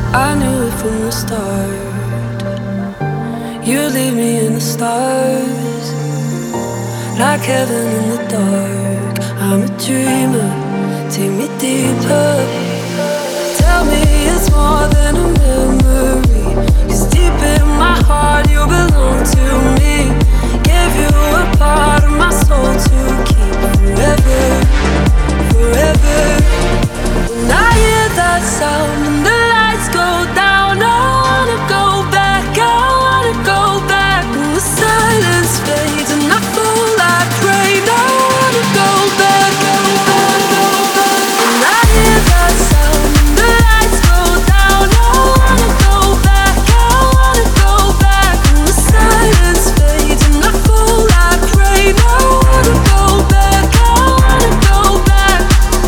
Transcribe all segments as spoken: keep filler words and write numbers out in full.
I knew it from the start. You leave me in the stars, like heaven in the dark. I'm a dreamer, take me deeper. Tell me it's more than a memory, 'cause deep in my heart you belong to me. Gave you a part of my soul to keep forever, forever. When I hear that sound and the lights go down, I wanna go back, I wanna go back. When the silence fades and I fall like rain, I wanna go back, go back, go back. When I hear that sound and the lights go down, I wanna go back, I wanna go back. When the silence fades and I fall like rain, I wanna go back, I wanna go back.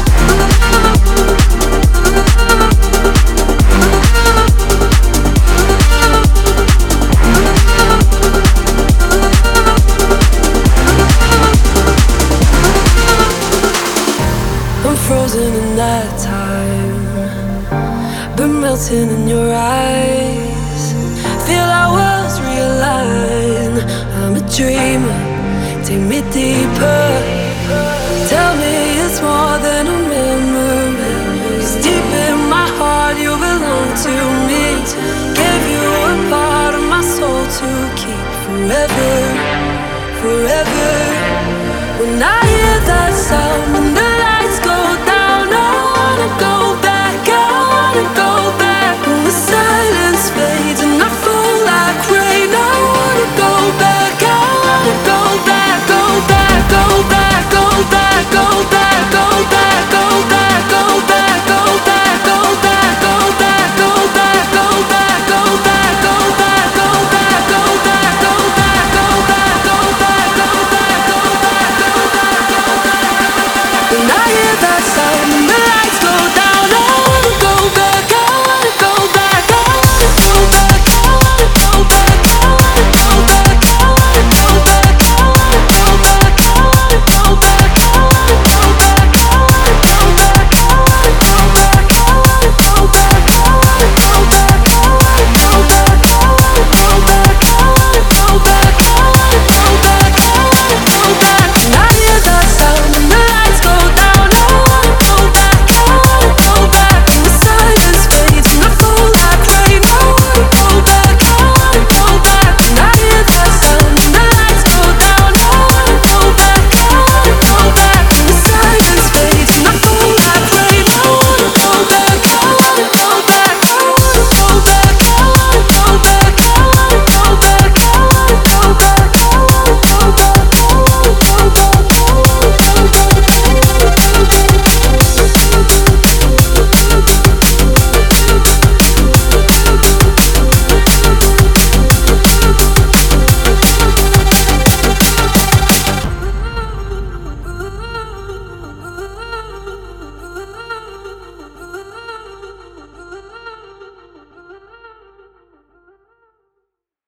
I'm frozen in that time, been melting in your eyes. Feel our worlds realign. I'm a dreamer, take me deeper. Tell me it's more than a memory, 'cause deep in my heart you belong to me. Gave you a part of my soul to keep forever, forever.